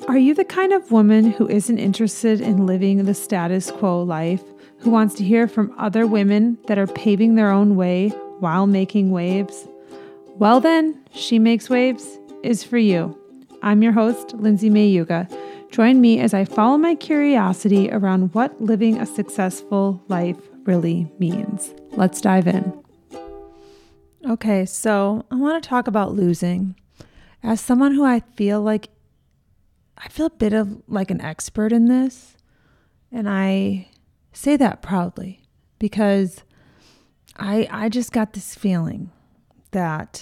Are you the kind of woman who isn't interested in living the status quo life, who wants to hear from other women that are paving their own way while making waves? Well then, She Makes Waves is for you. I'm your host, Lindsay Mayuga. Join me as I follow my curiosity around what living a successful life really means. Let's dive in. Okay, so I want to talk about losing. As someone who I feel a bit of like an expert in this, and I say that proudly because I just got this feeling that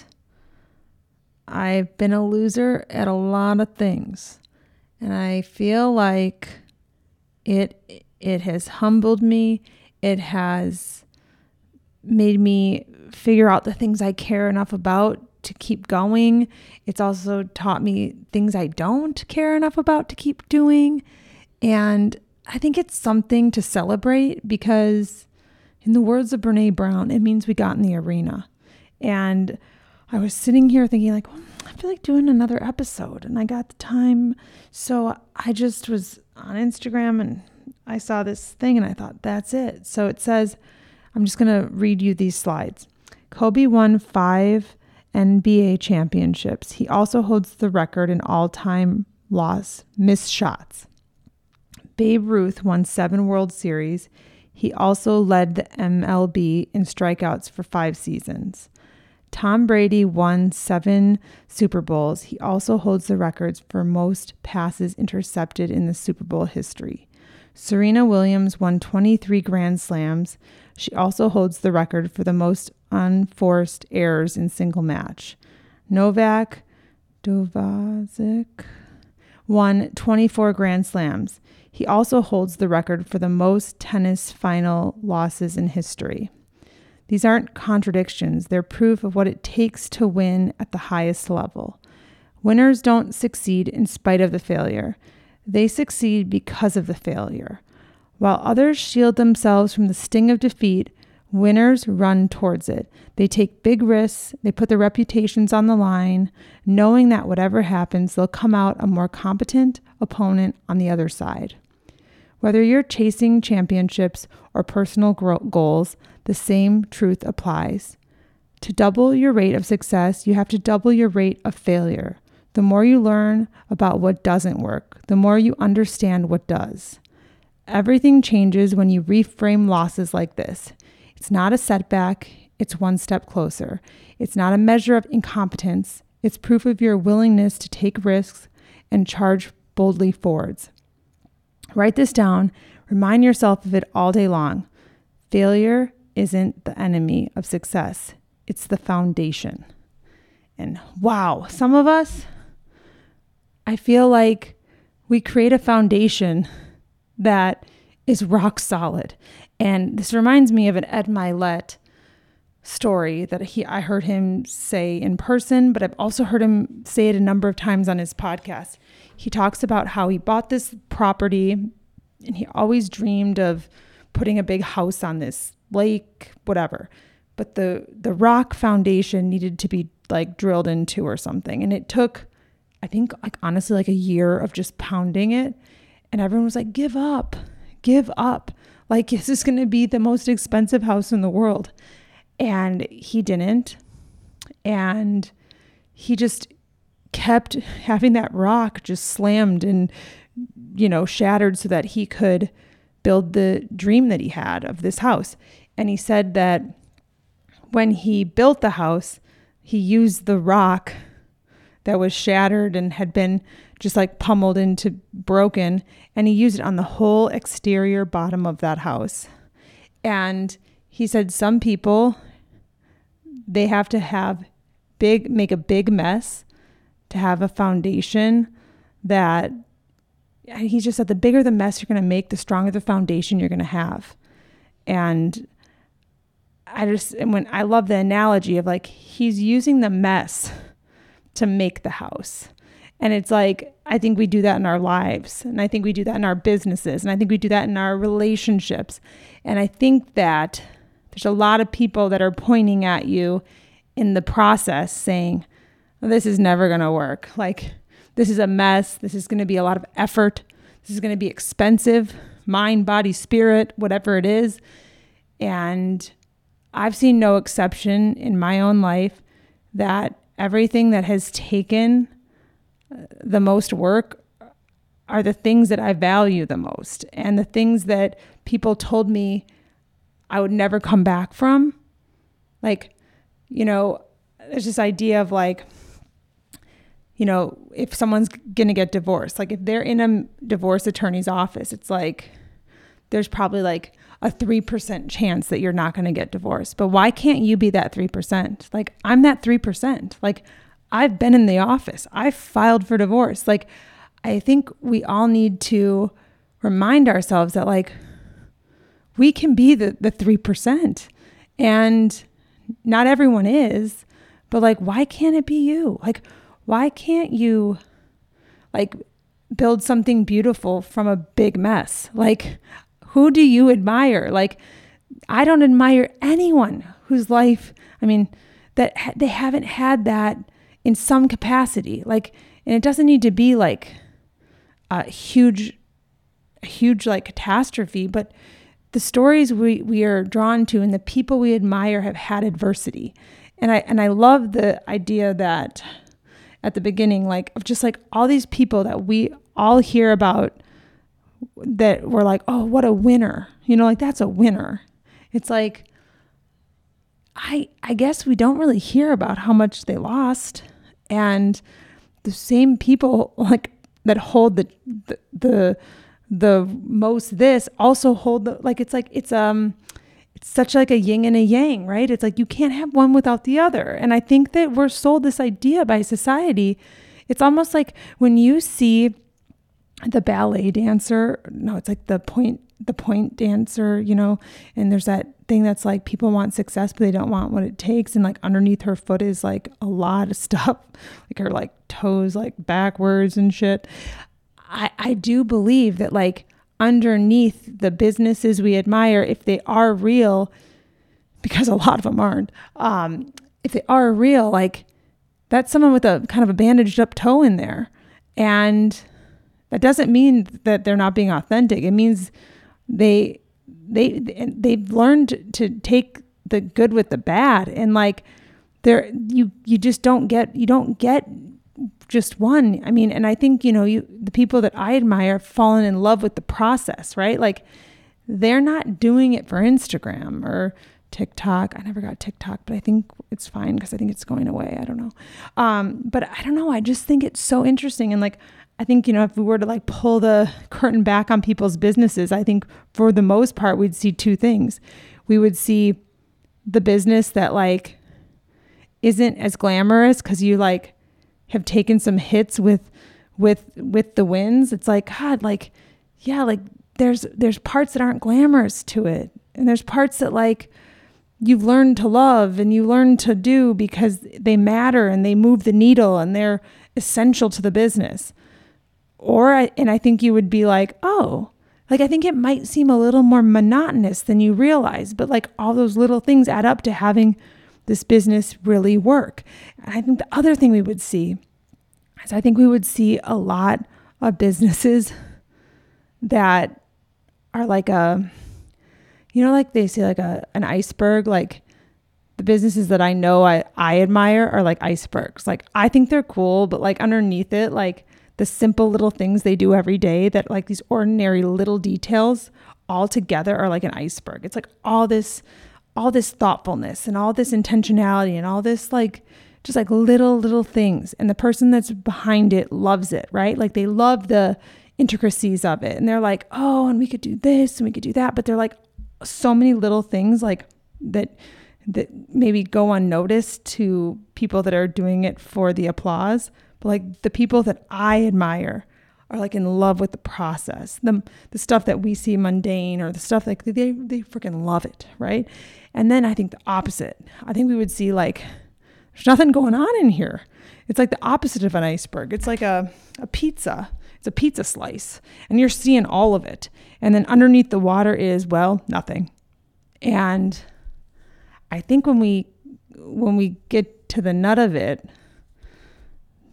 I've been a loser at a lot of things, and I feel like it has humbled me. It has made me figure out the things I care enough about to keep going. It's also taught me things I don't care enough about to keep doing. And I think it's something to celebrate because, in the words of Brene Brown, it means we got in the arena. And I was sitting here thinking I feel like doing another episode, and I got the time. So I just was on Instagram and I saw this thing and I thought, that's it. So it says, I'm just going to read you these slides. Kobe won 5 NBA championships. He also holds the record in all-time missed shots. Babe Ruth won 7 World Series. He also led the MLB in strikeouts for 5 seasons. Tom Brady won 7 Super Bowls. He also holds the records for most passes intercepted in the Super Bowl history. Serena Williams won 23 Grand Slams. She also holds the record for the most unforced errors in single match. Novak Djokovic won 24 Grand Slams. He also holds the record for the most tennis final losses in history. These aren't contradictions. They're proof of what it takes to win at the highest level. Winners don't succeed in spite of the failure. They succeed because of the failure. While others shield themselves from the sting of defeat, winners run towards it. They take big risks. They put their reputations on the line, knowing that whatever happens, they'll come out a more competent opponent on the other side. Whether you're chasing championships or personal goals, the same truth applies. To double your rate of success, you have to double your rate of failure. The more you learn about what doesn't work, the more you understand what does. Everything changes when you reframe losses like this. It's not a setback, it's one step closer. It's not a measure of incompetence, it's proof of your willingness to take risks and charge boldly forwards. Write this down, remind yourself of it all day long. Failure isn't the enemy of success, it's the foundation. And wow, some of us, I feel like we create a foundation that is rock solid. And this reminds me of an Ed Milet story that I heard him say in person, but I've also heard him say it a number of times on his podcast. He talks about how he bought this property and he always dreamed of putting a big house on this lake, whatever. But the rock foundation needed to be like drilled into or something. And it took, I think, honestly, a year of just pounding it. And everyone was like, give up. Like, is this going to be the most expensive house in the world? And he didn't. And he just kept having that rock just slammed and, shattered so that he could build the dream that he had of this house. And he said that when he built the house, he used the rock that was shattered and had been just pummeled into broken, and he used it on the whole exterior bottom of that house. And he said some people, they have to make a big mess to have a foundation that, he just said, the bigger the mess you're going to make, the stronger the foundation you're going to have. And I love the analogy of he's using the mess to make the house. And it's I think we do that in our lives. And I think we do that in our businesses. And I think we do that in our relationships. And I think that there's a lot of people that are pointing at you in the process saying, this is never going to work. this is a mess. This is going to be a lot of effort. This is going to be expensive, mind, body, spirit, whatever it is. And I've seen no exception in my own life that everything that has taken the most work are the things that I value the most, and the things that people told me I would never come back from. Like, there's this idea of like, if someone's going to get divorced, like if they're in a divorce attorney's office, it's like, there's probably like a 3% chance that you're not going to get divorced. But why can't you be that 3%? Like, I'm that 3%. Like, I've been in the office. I've filed for divorce. Like, I think we all need to remind ourselves that like, we can be the 3%, and not everyone is, but like, why can't it be you? Like, why can't you like build something beautiful from a big mess? Like, who do you admire? Like, I don't admire anyone whose life, that they haven't had that in some capacity. Like, and it doesn't need to be like a huge like catastrophe, but the stories we are drawn to and the people we admire have had adversity. And I love the idea that at the beginning, like, of just like all these people that we all hear about that were like, oh, what a winner. Like, that's a winner. It's like, I guess we don't really hear about how much they lost. And the same people like that hold the most this also hold the, like, it's such like a yin and a yang, right? It's like, you can't have one without the other. And I think that we're sold this idea by society. It's almost like when you see the ballet dancer, no, it's like the point dancer, and there's that thing that's like, people want success, but they don't want what it takes. And like underneath her foot is like a lot of stuff, like her like toes, like backwards and shit. I do believe that like underneath the businesses we admire, if they are real, because a lot of them aren't, if they are real, like, that's someone with a kind of a bandaged up toe in there. And that doesn't mean that they're not being authentic. It means they've learned to take the good with the bad. And like, you don't get just one. And I think, the people that I admire have fallen in love with the process, right? Like, they're not doing it for Instagram or TikTok. I never got TikTok, but I think it's fine because I think it's going away. I don't know. But I don't know. I just think it's so interesting. And like, I think, if we were to like pull the curtain back on people's businesses, I think for the most part, we'd see two things. We would see the business that like isn't as glamorous because you like have taken some hits with the wins. It's like, God, like, yeah, like there's parts that aren't glamorous to it. And there's parts that like you've learned to love and you learn to do because they matter and they move the needle and they're essential to the business. And I think you would be like, oh, like, I think it might seem a little more monotonous than you realize, but like all those little things add up to having this business really work. And I think the other thing we would see is I think we would see a lot of businesses that are like like they say like an iceberg. Like, the businesses that I know I admire are like icebergs. Like, I think they're cool, but like underneath it, like the simple little things they do every day, that like these ordinary little details all together are like an iceberg. It's like all this thoughtfulness and all this intentionality and all this like just like little things. And the person that's behind it loves it, right? Like, they love the intricacies of it. And they're like, oh, and we could do this and we could do that. But they're like so many little things like that maybe go unnoticed to people that are doing it for the applause. But like, the people that I admire are like in love with the process, the stuff that we see mundane, or the stuff like they freaking love it, right? And then I think the opposite. I think we would see like, there's nothing going on in here. It's like the opposite of an iceberg. It's like a pizza. It's a pizza slice, and you're seeing all of it. And then underneath the water is, well, nothing. And I think when we get to the nut of it,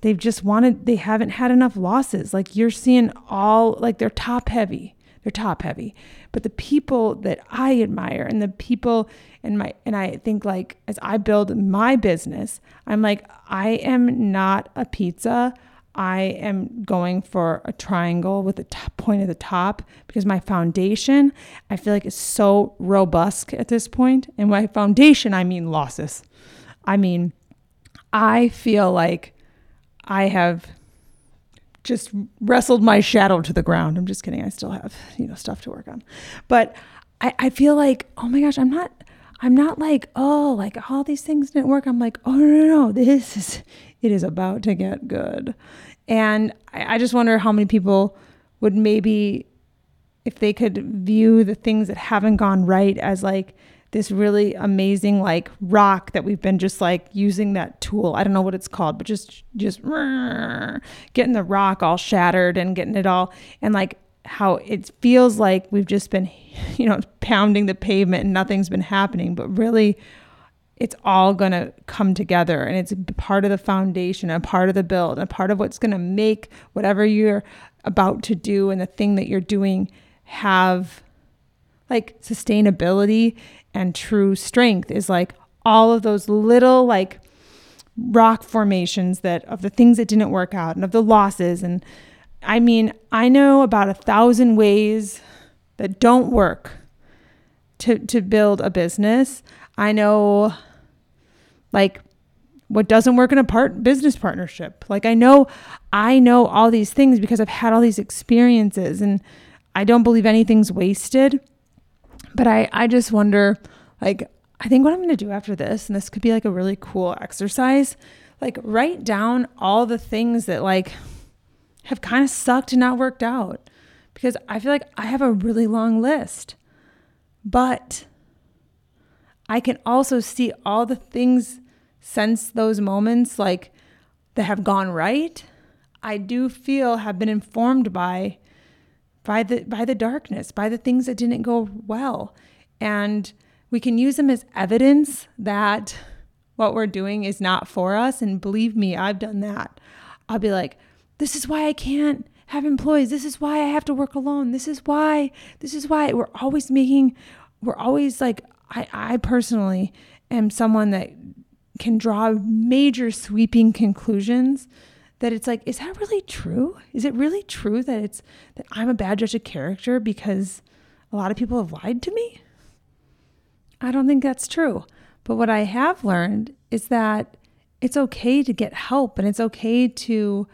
they haven't had enough losses. Like you're seeing all, like they're top heavy. But the people that I admire and the people and I think like as I build my business, I'm like, I am not a pizza. I am going for a triangle with a point at the top because my foundation, I feel like is so robust at this point. And by foundation, I mean losses. I mean, I feel like I have just wrestled my shadow to the ground. I'm just kidding. I still have, stuff to work on. But I feel like, oh my gosh, I'm not like, oh, like all these things didn't work. I'm like, oh no, it is about to get good. And I just wonder how many people would maybe, if they could view the things that haven't gone right as like this really amazing like rock that we've been just like using that tool. I don't know what it's called, but just getting the rock all shattered and getting it all, and like how it feels like we've just been, pounding the pavement and nothing's been happening, but really it's all going to come together and it's part of the foundation, a part of the build, a part of what's going to make whatever you're about to do and the thing that you're doing have like sustainability and true strength. Is like all of those little like rock formations that of the things that didn't work out and of the losses. And I mean, I know about 1,000 ways that don't work to build a business. I know like what doesn't work in a business partnership. Like I know all these things because I've had all these experiences, and I don't believe anything's wasted. But I just wonder, like, I think what I'm going to do after this, and this could be like a really cool exercise, like write down all the things that like have kind of sucked and not worked out, because I feel like I have a really long list, but I can also see all the things since those moments like that have gone right. I do feel have been informed by the darkness, by the things that didn't go well. And we can use them as evidence that what we're doing is not for us. And believe me, I've done that. I'll be like, this is why I can't have employees. This is why I have to work alone. This is why we're always like, I personally am someone that can draw major sweeping conclusions that it's like, is that really true? Is it really true that I'm a bad judge of character because a lot of people have lied to me? I don't think that's true. But what I have learned is that it's okay to get help, and it's okay to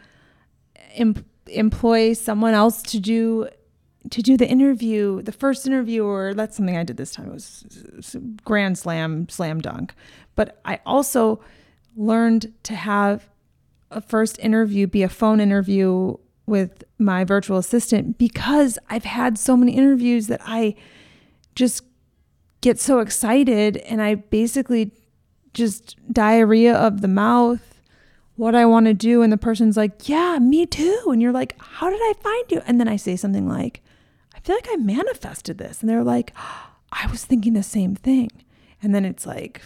employ someone else to do the interview, the first interview, or that's something I did this time. It was grand slam dunk. But I also learned to have a first interview be a phone interview with my virtual assistant, because I've had so many interviews that I just get so excited and I basically just diarrhea of the mouth what I want to do, and the person's like, yeah, me too. And you're like, how did I find you? And then I say something like, I feel like I manifested this. And they're like, I was thinking the same thing. And then it's like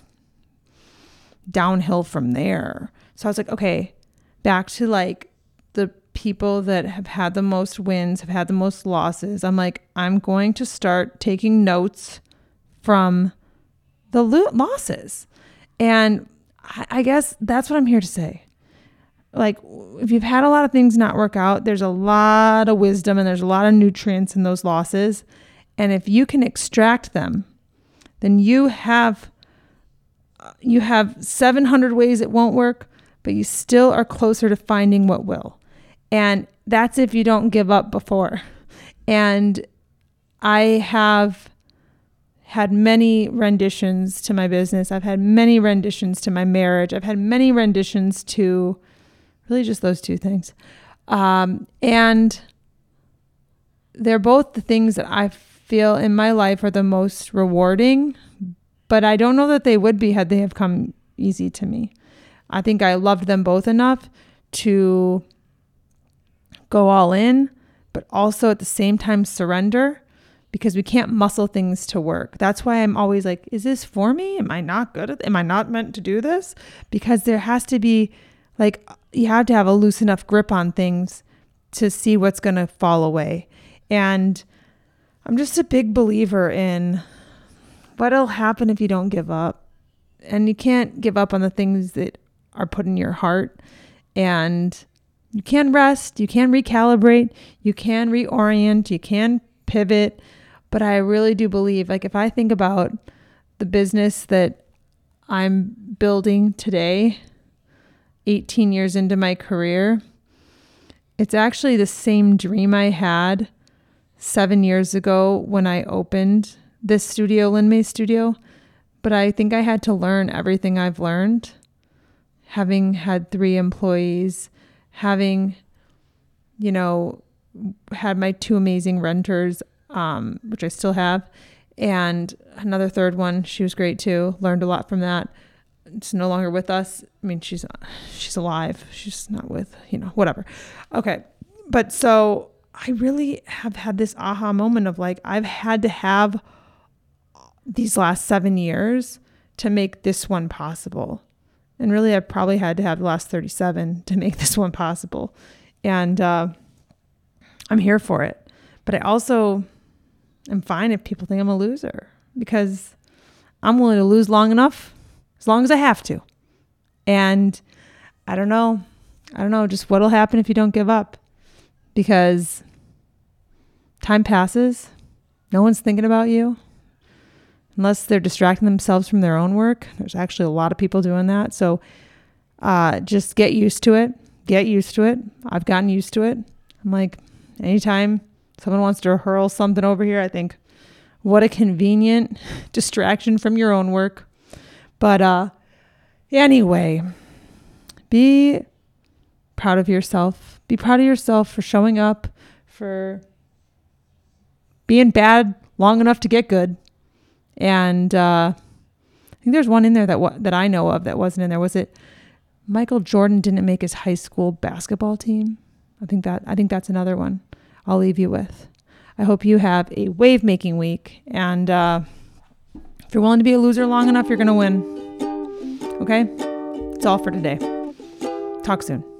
downhill from there. So I was like, okay, back to like the people that have had the most wins, have had the most losses. I'm like, I'm going to start taking notes from the losses. And I guess that's what I'm here to say. Like, if you've had a lot of things not work out, there's a lot of wisdom and there's a lot of nutrients in those losses. And if you can extract them, then you have 700 ways it won't work, but you still are closer to finding what will. And that's if you don't give up before. And I have had many renditions to my business. I've had many renditions to my marriage. I've had many renditions to really just those two things. And they're both the things that I feel in my life are the most rewarding, but I don't know that they would be had they have come easy to me. I think I loved them both enough to go all in, but also at the same time surrender, because we can't muscle things to work. That's why I'm always like, is this for me? Am I not good at it? Am I not meant to do this? Because there has to be like you have to have a loose enough grip on things to see what's going to fall away. And I'm just a big believer in what'll happen if you don't give up. And you can't give up on the things that are put in your heart. And you can rest, you can recalibrate, you can reorient, you can pivot. But I really do believe, like, if I think about the business that I'm building today, 18 years into my career, it's actually the same dream I had 7 years ago when I opened this studio, Lynn May Studio. But I think I had to learn everything I've learned, having had 3 employees, having, had my 2 amazing renters, which I still have, and another third one. She was great too. Learned a lot from that. It's no longer with us. I mean, she's alive. She's not with, whatever. Okay. But so I really have had this aha moment of like, I've had to have these last 7 years to make this one possible. And really, I've probably had to have the last 37 to make this one possible. And I'm here for it. But I also am fine if people think I'm a loser, because I'm willing to lose long enough, as long as I have to. And I don't know just what'll happen if you don't give up, because time passes. No one's thinking about you unless they're distracting themselves from their own work. There's actually a lot of people doing that. So just get used to it. I've gotten used to it. I'm like, anytime someone wants to hurl something over here, I think, what a convenient distraction from your own work. But anyway, be proud of yourself. Be proud of yourself for showing up, for being bad long enough to get good. And I think there's one in there that I know of that wasn't in there. Was it Michael Jordan didn't make his high school basketball team? I think that's another one I'll leave you with. I hope you have a wave making week. And if you're willing to be a loser long enough, you're going to win. Okay? That's all for today. Talk soon.